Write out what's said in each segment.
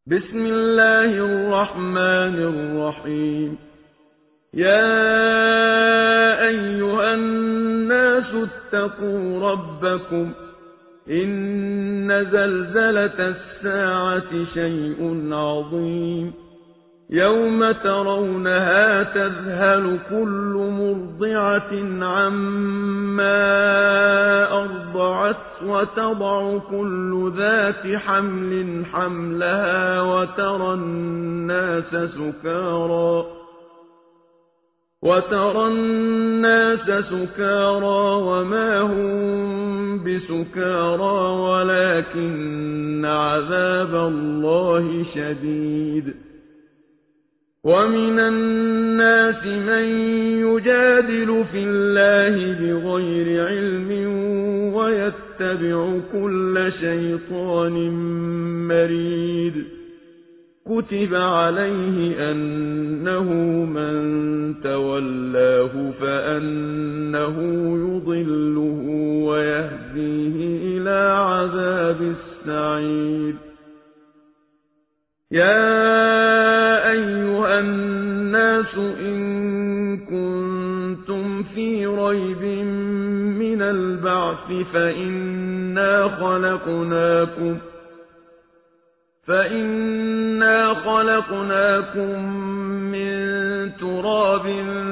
بسم الله الرحمن الرحيم. يا أيها الناس اتقوا ربكم إن زلزلة الساعة شيء عظيم يوم ترونها تذهل كل مرضعة عما أرضعت وتضع كل ذات حمل حملها وترى الناس سكارى وما هم بسكارى ولكن عذاب الله شديد. ومن الناس من يجادل في الله بغير علم ويتبع كل شيطان مريد. كتب عليه أنه من تولاه فأنه يضله ويهديه إلى عذاب السعير. يا أيها الناس إن كنتم في ريب من البعث فإنا خلقناكم من تراب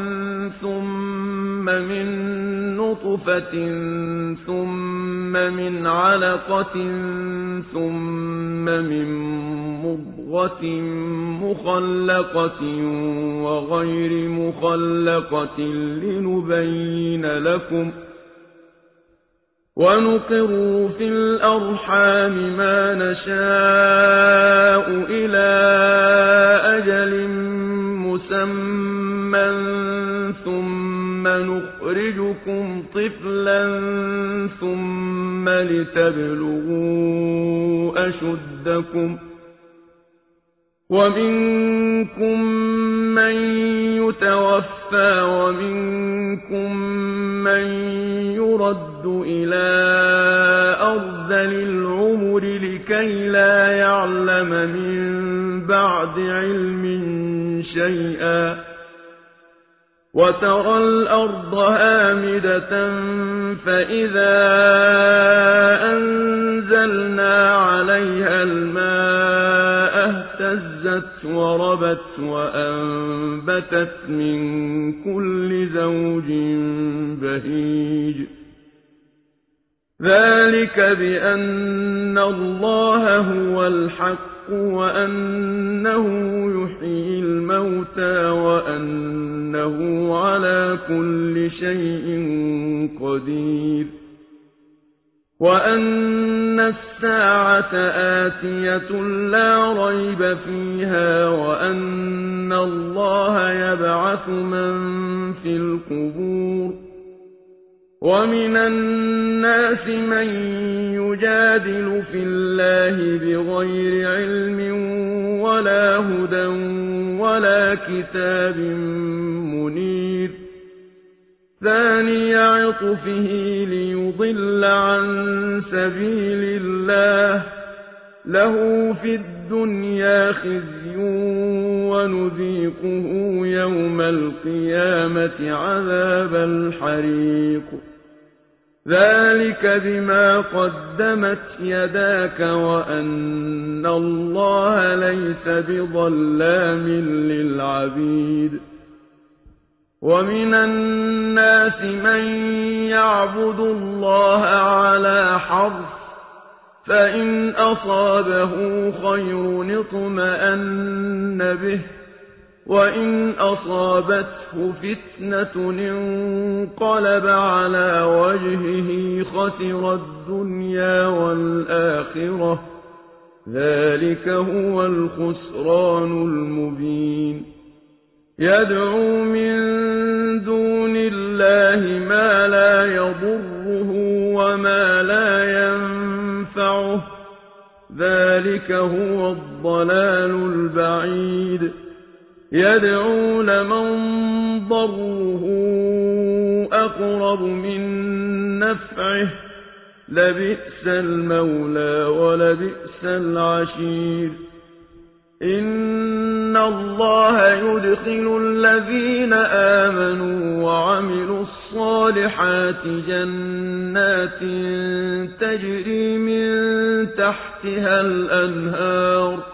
ثم من نطفة ثم من علقة ثم من مضغة مخلقة وغير مخلقة لنبين لكم ونقر في الأرحام ما نشاء إلى أجل مسمى ثم نخرجكم طفلا ثم لتبلغوا أشدكم ومنكم من يتوفى ومنكم من يرد إلى أرذل العمر لكي لا يعلم من بعد علم شيئا. وترى الأرض هامدة فإذا أنزلنا عليها الماء اهتزت وربت وأنبتت من كل زوج بهيج. ذلك بأن الله هو الحق وأنه يحيي الموتى وأنه على كل شيء قدير. وأن الساعة آتية لا ريب فيها وأن الله يبعث من في القبور. ومن الناس من يجادل في الله بغير علم ولا هدى ولا كتاب منير. ثاني عطفه ليضل عن سبيل الله له في الدنيا خزي ونذيقه يوم القيامة عذاب الحريق. ذلك بما قدمت يداك وأن الله ليس بظلام للعبيد. ومن الناس من يعبد الله على حرف فإن أصابه خير اطمأن به وإن أصابته فتنة انقلب على وجهه خسر الدنيا والآخرة. ذلك هو الخسران المبين. يدعو من دون الله ما لا يضره وما لا ينفعه. ذلك هو الضلال البعيد. يدعو لمن ضره أقرب من نفعه لبئس المولى ولبئس العشير. إِنَّ اللَّهَ يُدْخِلُ الَّذِينَ آمَنُوا وَعَمِلُوا الصَّالِحَاتِ جَنَّاتٍ تَجْرِي مِن تَحْتِهَا الْأَنْهَارُ ۚ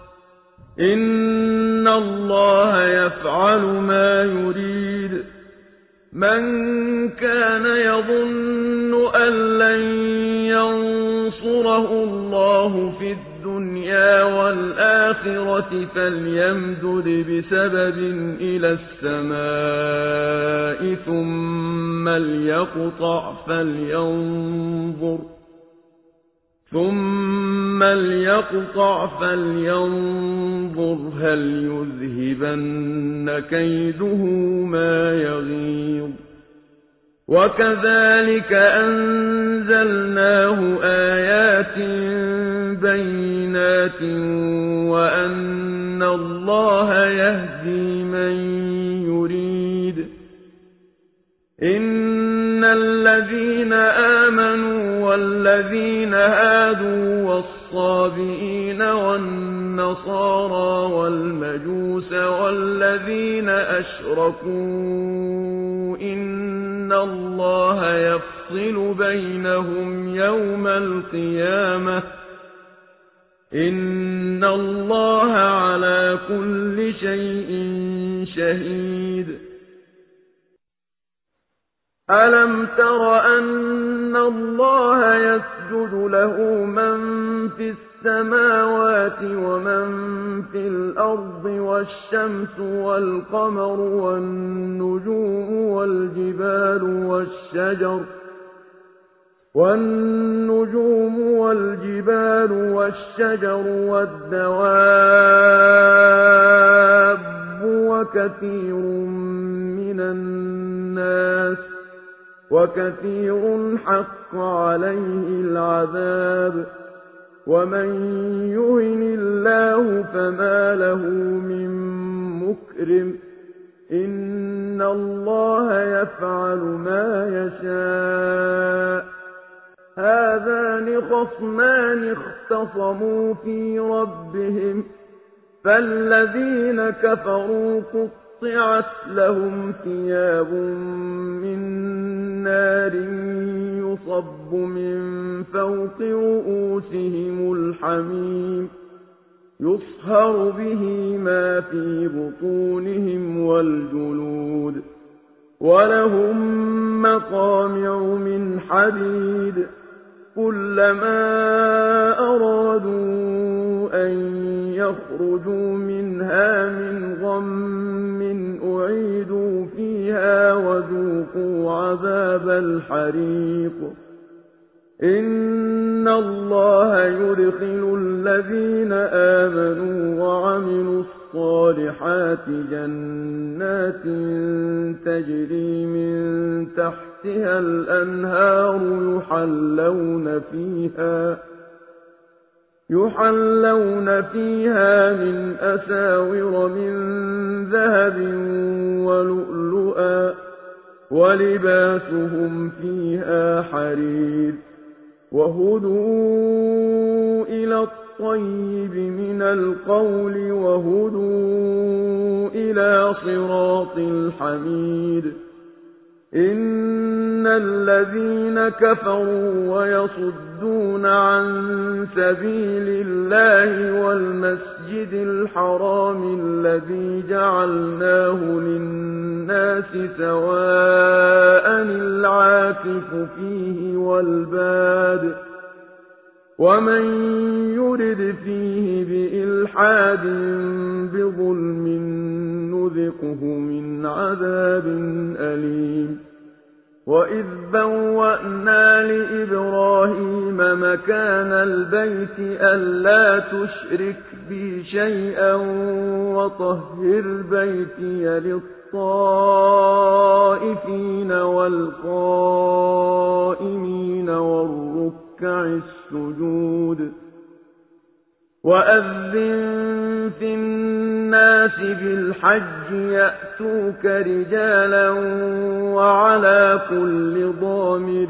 إِنَّ اللَّهَ يَفْعَلُ مَا يُرِيدُ مَن كَانَ يَظُنُّ أَن لَّن يَنصُرَهُ اللَّهُ فِي الدُّنْيَا وَالْآخِرَةِ فَلْيَمْدُدْ بِسَبَبٍ إِلَى السَّمَاءِ ثُمَّ لْيَقْطَعْ فَلْيَنظُرْ هَلْ يُذْهِبَنَّ كَيْدُهُ مَا يَغِيظُ وَكَذَلِكَ أَنزَلْنَاهُ آيَاتٍ بَيِّنَاتٍ وَأَنَّ اللَّهَ يَهْدِي مَن يُرِيدُ إِنَّ الَّذِينَ آمَنُوا وَالَّذِينَ هَادُوا وَالصَّابِئِينَ وَالنَّصَارَىٰ وَالْمَجُوسَ وَالَّذِينَ أَشْرَكُوا إِنَّ اللَّهَ يَفْصِلُ بَيْنَهُمْ يَوْمَ الْقِيَامَةِ ۚ إِنَّ اللَّهَ عَلَىٰ كُلِّ شَيْءٍ شَهِيدٌ أَلَمْ تَرَ أَنَّ اللَّهَ يَسْجُدُ لَهُ مَن فِي السَّمَاوَاتِ وَمَن فِي الْأَرْضِ وَالشَّمْسُ وَالْقَمَرُ وَالنُّجُومُ وَالْجِبَالُ وَالشَّجَرُ وَالدَّوَابُّ وَكَثِيرٌ حَقَّ عَلَيْهِ الْعَذَابُ وَمَن يُهِنِ اللَّهُ فَمَا لَهُ مِن مُّكْرِمٍ إِنَّ اللَّهَ يَفْعَلُ مَا يَشَاءُ هَٰذَانِ خَصْمَانِ اخْتَصَمُوا فِي رَبِّهِمْ فَالَّذِينَ كَفَرُوا قُطِّعَتْ لَهُمْ ثِيَابٌ مِّن نَّارٍ يُصَبُّ مِن فَوْقِ رُءُوسِهِمُ الْحَمِيمُ يُصْهَرُ بِهِ مَا فِي بُطُونِهِمْ وَالْجُلُودُ وَلَهُم مَّقَامِعُ مِنْ حَدِيدٍ كُلَّمَا أَرَادُوا أَن يَخْرُجُوا مِنْهَا مِنْ غَمٍّ أُعِيدُوا فِيهَا وَذُوقُوا عَذَابَ الْحَرِيقِ إِنَّ اللَّهَ يُدْخِلُ الَّذِينَ آمَنُوا وَعَمِلُوا الصَّالِحَاتِ جَنَّاتٍ تَجْرِي مِن تَحْتِهَا الْأَنْهَارُ يُحَلَّوْنَ فِيهَا مِنْ أَسَاوِرَ مِن ذَهَبٍ وَلُؤْلُؤًا وَلِبَاسُهُمْ فِيهَا حَرِيرٌ وَهُدُوا إِلَى الطَّيِّبِ مِنَ الْقَوْلِ وَهُدُوا إِلَىٰ صِرَاطِ الْحَمِيدِ إِنَّ الَّذِينَ كَفَرُوا وَيَصُدُّونَ عَن سَبِيلِ اللَّهِ وَالْمَسْجِدِ الْحَرَامِ الَّذِي جَعَلْنَاهُ لِلنَّاسِ سَوَاءً الْعَاكِفُ فِيهِ وَالْبَادِ وَمَن يُرِدْ فِيهِ بِإِلْحَادٍ بِظُلْمٍ نُّذِقْهُ مِنْ عَذَابٍ أَلِيمٍ وَإِذْ بَوَّأْنَا لِإِبْرَاهِيمَ مَكَانَ الْبَيْتِ أَلَّا تُشْرِكْ بِي شَيْئًا وَطَهِّرْ بَيْتِيَ لِلطَّائِفِينَ وَالْقَائِمِينَ وَالرُّكَّعِ السُّجُودِ وَأَذِّن فِي النَّاسِ بِالْحَجِّ يَأْتُوكَ رِجَالًا وَعَلَىٰ كُلِّ ضَامِرٍ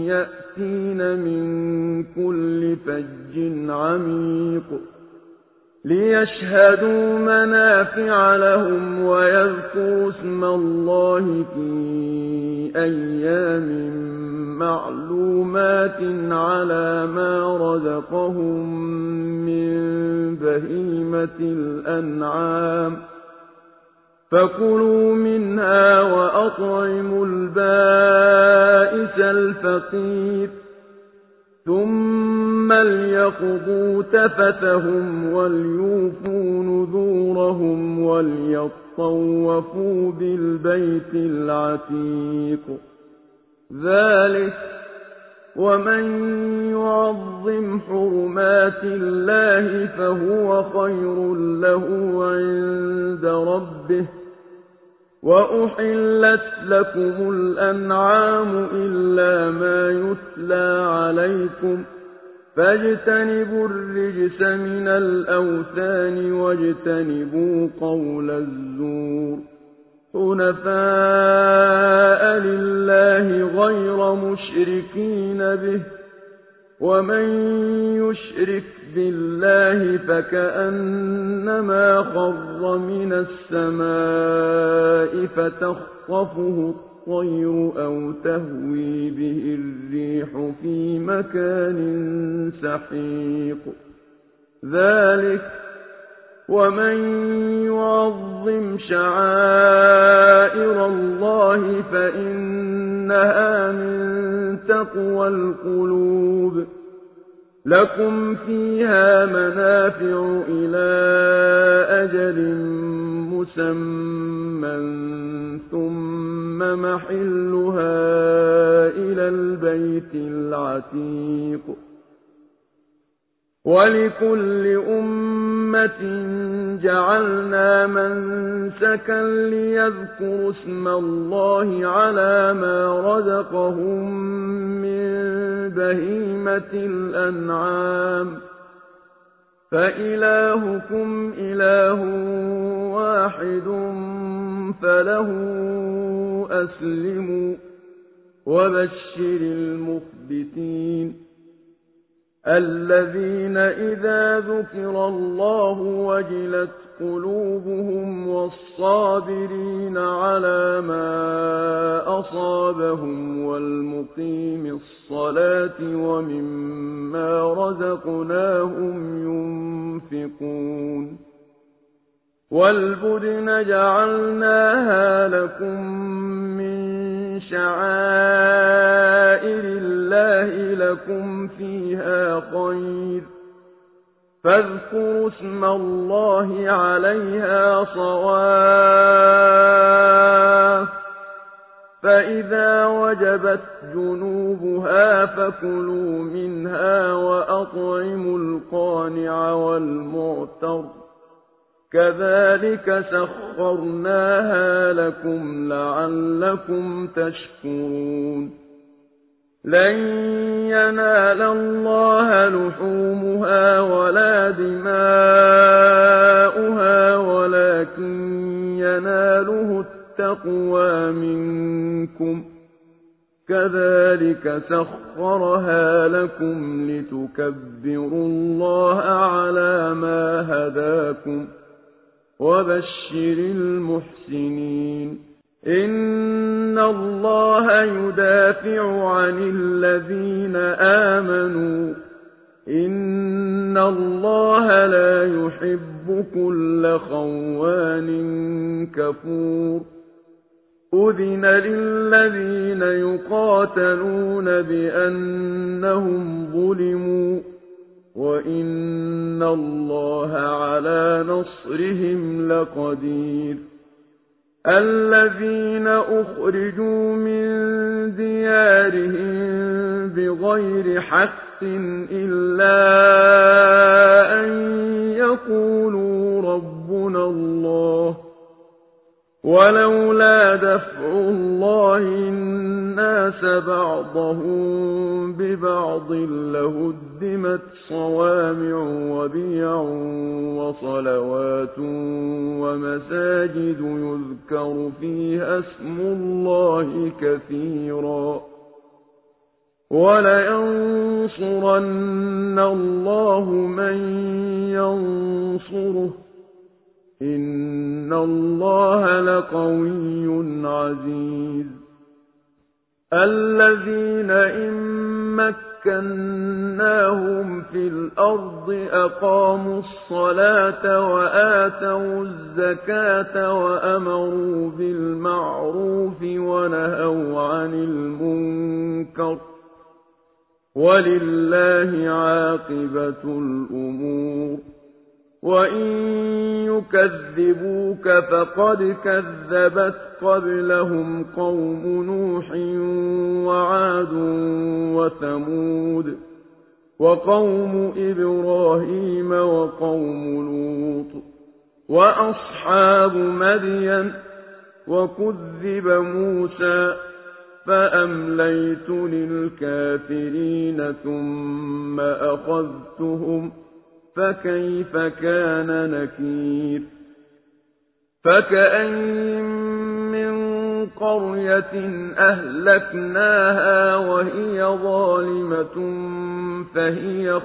يَأْتِينَ مِن كُلِّ فَجٍّ عَمِيقٍ ليشهدوا منافع لهم ويذكروا اسم الله في أيام معلومات على ما رزقهم من بهيمة الأنعام فكلوا منها وأطعموا البائس الفقير ثم ليقضوا تفثهم وليوفوا نذورهم وليطوفوا بالبيت العتيق ذلك ومن يعظم حرمات الله فهو خير له عند ربه وأحلت لكم الأنعام إلا ما يتلى عليكم فاجتنبوا الرجس من الأوثان واجتنبوا قول الزور حنفاء لله غير مشركين به ومن يشرك بالله فكأنما خر من السماء فتخطفه الطير أو تهوي به الريح في مكان سحيق ذلك ومن يعظم شعائر الله فإنها من تقوى القلوب لكم فيها منافع إلى أجل مسمى ثم محلها إلى البيت العتيق ولكل أمة جعلنا منسكا ليذكروا اسم الله على ما رزقهم من بهيمة الأنعام فإلهكم إله واحد فله أسلموا وبشر المخبتين الذين إذا ذكر الله وجلت قلوبهم والصابرين على ما أصابهم والمقيم الصلاة ومما رزقناهم ينفقون والبدن جعلناها لكم من شعائر الله لكم فيها خير فاذكروا اسم الله عليها صواف فإذا وجبت جنوبها فكلوا منها وأطعموا القانع والمعتر كذلك سخرناها لكم لعلكم تشكرون لن ينال الله لحومها ولا دماؤها ولكن يناله التقوى منكم كذلك سخرها لكم لتكبروا الله على ما هداكم وبشر المحسنين إن الله يدافع عن الذين آمنوا إن الله لا يحب كل خوان كفور أذن للذين يقاتلون بأنهم ظلموا وإن الله على نصرهم لقدير الذين أخرجوا من ديارهم بغير حق إلا أن يقولوا ربنا الله ولولا دفع الله الناس بعضهم ببعض لهدمت صوامع وبيع وصلوات ومساجد يذكر فيها اسم الله كثيرا وَلَيَنصُرَنَّ اللَّهُ مَن يَنصُرُهُ ۗ إِنَّ اللَّهَ لَقَوِيٌّ عَزِيزٌ الَّذِينَ إِن مَّكَّنَّاهُمْ فِي الْأَرْضِ أَقَامُوا الصَّلَاةَ وَآتَوُا الزَّكَاةَ وَأَمَرُوا بِالْمَعْرُوفِ وَنَهَوْا عَنِ الْمُنكَرِ ۗ وَلِلَّهِ عَاقِبَةُ الْأُمُورِ وَإِن يُكَذِّبُوكَ فَقَدْ كَذَّبَتْ قَبْلَهُمْ قَوْمُ نُوحٍ وَعَادٌ وَثَمُودُ وَقَوْمُ إِبْرَاهِيمَ وَقَوْمُ لُوطٍ وَأَصْحَابُ مَدْيَنَ وَكُذِّبَ مُوسَىٰ فَأَمْلَيْتُ لِلْكَافِرِينَ ثُمَّ أَخَذْتُهُمْ فَكَيْفَ كَانَ نَكِيرِ فَكَأَيِّن مِّن قَرْيَةٍ أَهْلَكْنَاهَا وَهِيَ ظَالِمَةٌ فَهِيَ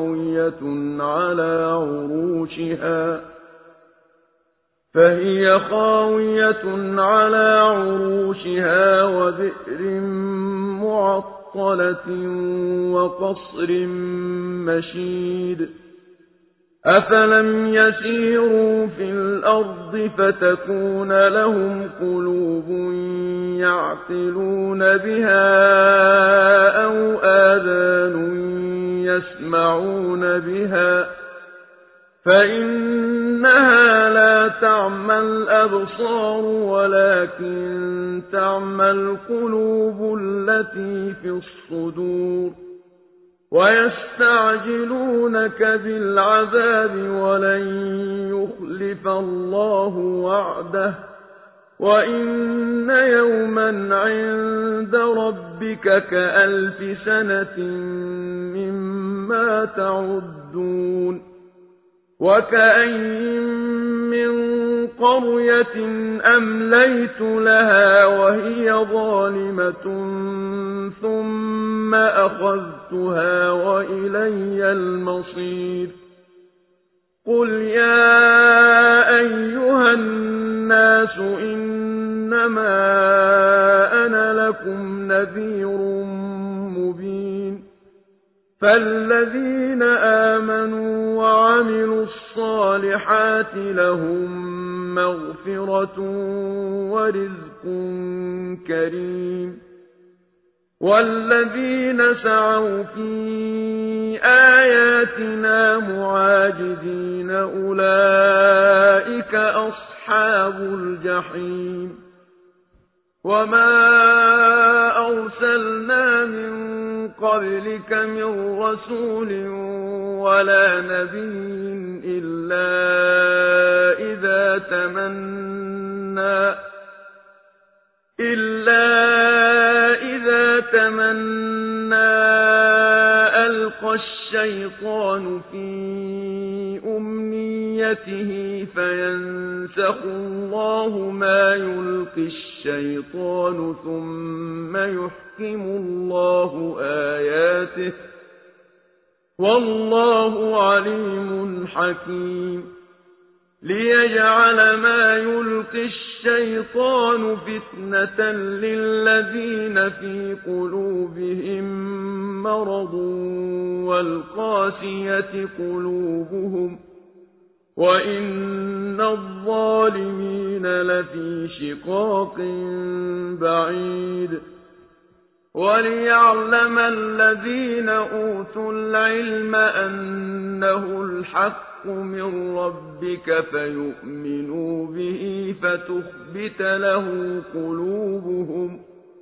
خَاوِيَةٌ عَلَىٰ عُرُوشِهَا وَبِئْرٍ مُّعَطَّلَةٍ وَقَصْرٍ مَّشِيدٍ أَفَلَمْ يَسِيرُوا فِي الْأَرْضِ فَتَكُونَ لَهُمْ قُلُوبٌ يَعْقِلُونَ بِهَا أَوْ آذَانٌ يَسْمَعُونَ بِهَا فَإِنَّهَا لَا تَعْمَى الْأَبْصَارُ وَلَكِن تَعْمَى الْقُلُوبُ الَّتِي فِي الصُّدُورِ وَيَسْتَعْجِلُونَكَ بِالْعَذَابِ وَلَن يُخْلِفَ اللَّهُ وَعْدَهُ وَإِنَّ يَوْمًا عِندَ رَبِّكَ كَأَلْفِ سَنَةٍ مِّمَّا تَعُدُّونَ وَكَأَيِّن مِّن قَرْيَةٍ أَمْلَيْتُ لَهَا وَهِيَ ظَالِمَةٌ ثُمَّ أَخَذْتُهَا وَإِلَيَّ الْمَصِيرُ قُلْ يَا أَيُّهَا النَّاسُ إِنَّمَا أَنَا لَكُمْ نَذِيرٌ مُّبِينٌ فَالَّذِينَ آمَنُوا وَعَمِلُوا الصَّالِحَاتِ لَهُم مَّغْفِرَةٌ وَرِزْقٌ كَرِيمٌ وَالَّذِينَ سَعَوْا فِي آيَاتِنَا مُعَاجِزِينَ أُولَٰئِكَ أَصْحَابُ الْجَحِيمِ وَمَا أَرْسَلْنَا مِن قَبْلِكَ مِن رَّسُولٍ وَلَا نَبِيٍّ إِلَّا إِذَا تَمَنَّىٰ أَلْقَى الشَّيْطَانُ فِي أُمْنِيَّتِهِ فَيَنسَخُ اللَّهُ مَا يُلْقِي الشَّيْطَانُ ثُمَّ يُحْكِمُ اللَّهُ آيَاتِهِ وَاللَّهُ عَلِيمٌ حَكِيمٌ لِيَجْعَلَ مَا يُلْقِي الشَّيْطَانُ فِتْنَةً لِّلَّذِينَ فِي قُلُوبِهِم مَّرَضٌ وَالْقَاسِيَةِ قُلُوبُهُمْ وَإِنَّ الظَّالِمِينَ لَفِي شِقَاقٍ بَعِيدٍ وَلِيَعْلَمَ الَّذِينَ أُوتُوا الْعِلْمَ أَنَّهُ الْحَقُّ مِن رَّبِّكَ فَيُؤْمِنُوا بِهِ فَتُخْبِتَ لَهُ قُلُوبُهُمْ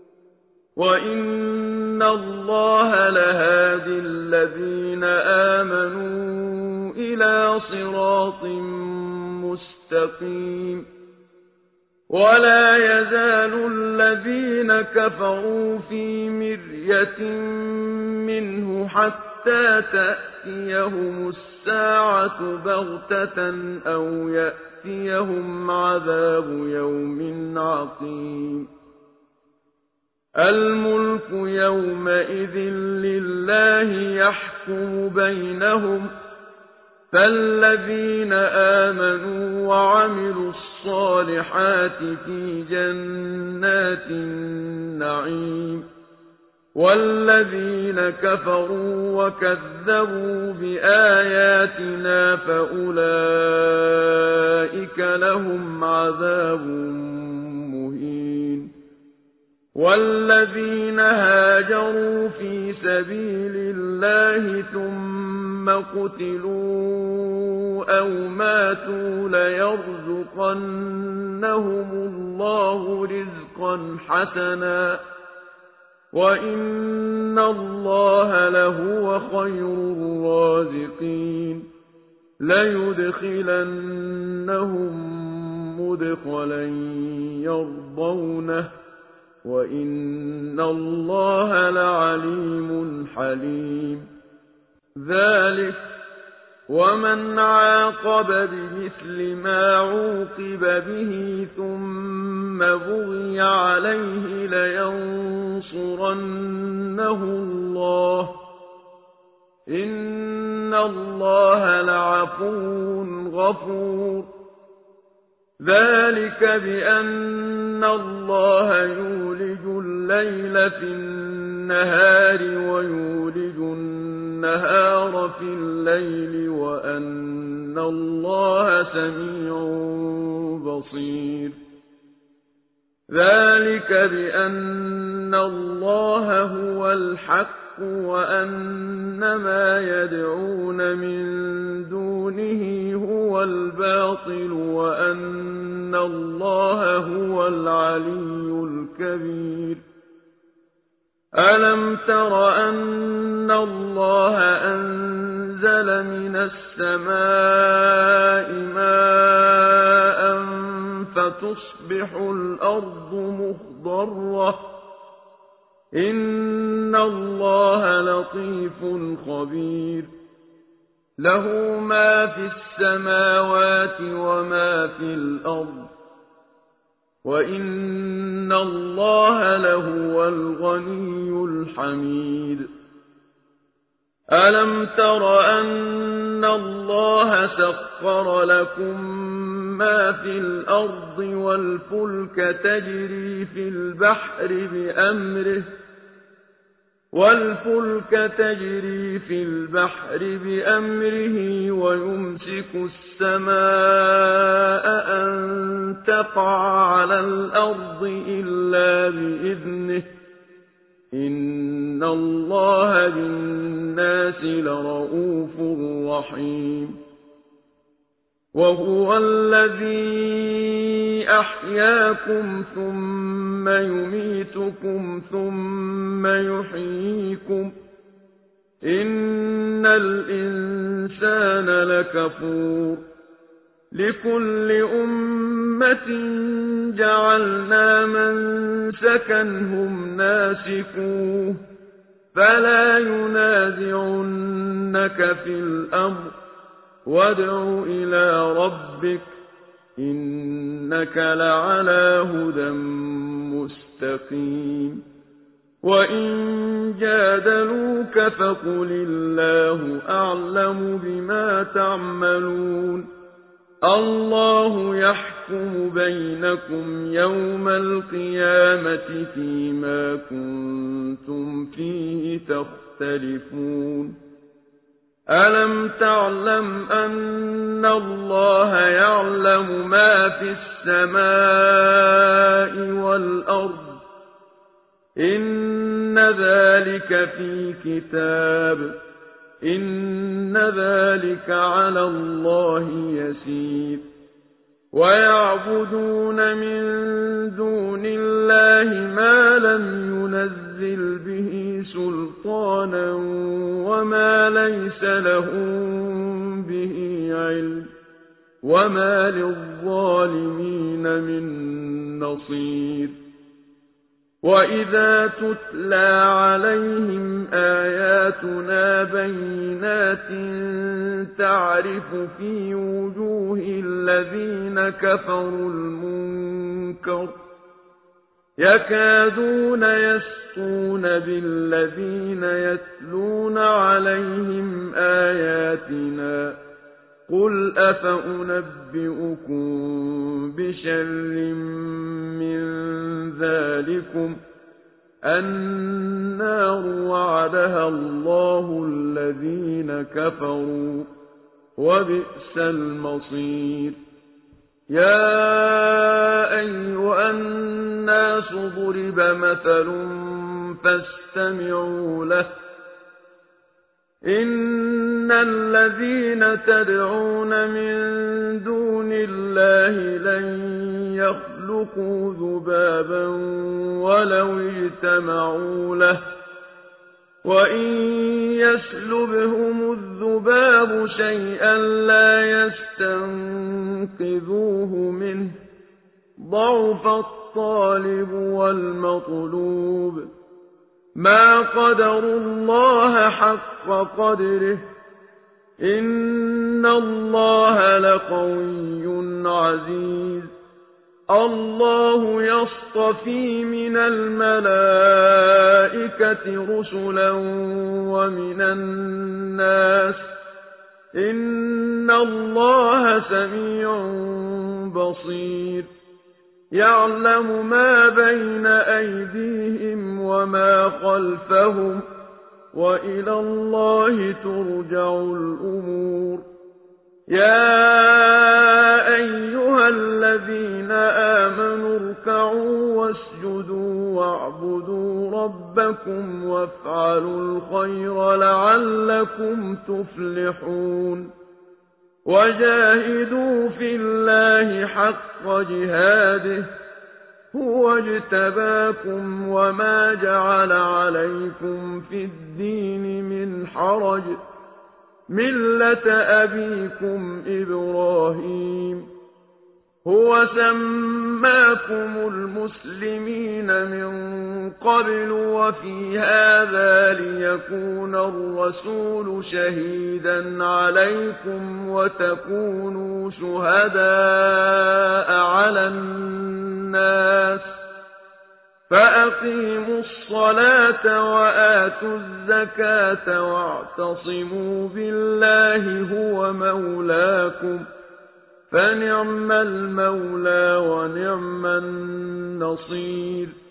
وَإِنَّ اللَّهَ لَهَادِ الَّذِينَ آمَنُوا إِلَىٰ صِرَاطٍ مُّسْتَقِيمٍ وَلَا يَزَالُ الَّذِينَ كَفَرُوا فِي مِرْيَةٍ مِّنْهُ حَتَّىٰ تَأْتِيَهُمُ السَّاعَةُ بَغْتَةً أَوْ يَأْتِيَهُمْ عَذَابُ يَوْمٍ عَقِيمٍ الملك يومئذ لله يحكم بينهم فالذين آمنوا وعملوا الصالحات في جنات النعيم والذين كفروا وكذبوا بآياتنا فأولئك لهم عذاب مهين والذين هاجروا في سبيل الله ثم قتلوا أو ماتوا ليرزقنهم الله رزقا حسنا وإن الله لهو خير الرازقين ليدخلنهم مدخلا يرضونه وإن الله لعليم حليم ذلك ومن عاقب بمثل ما عوقب به ثم بغي عليه لينصرنه الله إن الله لعفو غفور ذلك بأن الله يولج الليل في النهار ويولج النهار في الليل وأن الله سميع بصير ذلك بأن الله هو الحق وأن ما يدعون من دونه هو الباطل وأن الله هو العلي الكبير ألم تر أن الله أنزل من السماء ماء فتصبح الأرض مخضرة إن الله لطيف خبير له ما في السماوات وما في الأرض وإن الله لهو الغني الحميد ألم تر أن الله سخر لكم ما في الأرض والفلك تجري في البحر بأمره ويمسك السماء أن تقع على الأرض إلا بإذنه إن الله بالناس لرءوف رحيم وهو الذي أحياكم ثم يميتكم ثم يحييكم إن الإنسان لكفور لكل أمة جعلنا منسكا هم ناسكوه فلا ينازعنك في الأمر وادع إلى ربك إنك لعلى هدى مستقيم وإن جادلوك فقل الله أعلم بما تعملون الله يحكم بينكم يوم القيامة فيما كنتم فيه تختلفون ألم تعلم أن الله يعلم ما في السماء والأرض إن ذلك في كتاب إن ذلك على الله يسير ويعبدون من دون الله ما لم ينزل به سلطانا وما ليس لهم به علم وما للظالمين من نصير وإذا تتلى عليهم آياتنا بينات تعرف في وجوه الذين كفروا المنكر يكادون يسطون بالذين يتلون عليهم آياتنا قل أفأنبئكم بشر من ذلكم النار وعدها الله الذين كفروا وبئس المصير يا أيها الناس ضرب مثل فاستمعوا له إن الذين تدعون من دون الله لن يخلقوا ذبابا ولو اجتمعوا له وإن يسلبهم الذباب شيئا لا يستنقذوه منه ضعف الطالب والمطلوب ما قدروا الله حق قدره إن الله لقوي عزيز الله يصطفي من الملائكة رسلا ومن الناس إن الله سميع بصير يعلم ما بين أيديهم وما خلفهم وإلى الله ترجع الأمور يا أيها الذين آمنوا اركعوا واسجدوا واعبدوا ربكم وافعلوا الخير لعلكم تفلحون وجاهدوا في الله حق جهاده هو اجتباكم وما جعل عليكم في الدين من حرج ملة أبيكم إبراهيم هو سماكم المسلمين من قبل وفي هذا ليكون الرسول شهيدا عليكم وتكونوا شهداء على الناس فأقيموا الصلاة وآتوا الزكاة واعتصموا بالله هو مولاكم فنعم المولى ونعم النصير